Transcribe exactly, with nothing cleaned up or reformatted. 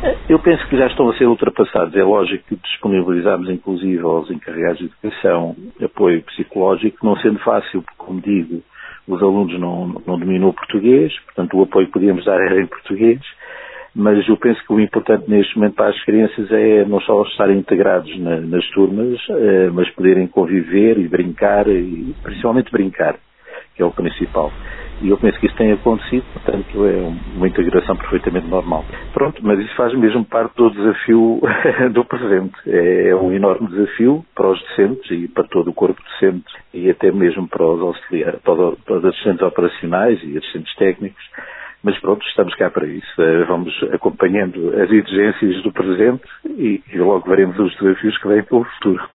Eu penso que já estão a ser ultrapassados. É lógico que disponibilizamos, inclusive, aos encarregados de educação apoio psicológico, não sendo fácil, porque, como digo, os alunos não, não dominam o português, portanto o apoio que podíamos dar era em português, mas eu penso que o importante neste momento para as crianças é não só estarem integrados na, nas turmas, eh, mas poderem conviver e brincar, e principalmente brincar, que é o principal. E eu penso que isso tem acontecido, portanto é uma integração perfeitamente normal. Pronto, mas isso faz mesmo parte do desafio do presente. É um enorme desafio para os docentes e para todo o corpo docente e até mesmo para os auxiliares, para os assistentes operacionais e assistentes técnicos. Mas pronto, estamos cá para isso. Vamos acompanhando as exigências do presente e, e logo veremos os desafios que vêm pelo futuro.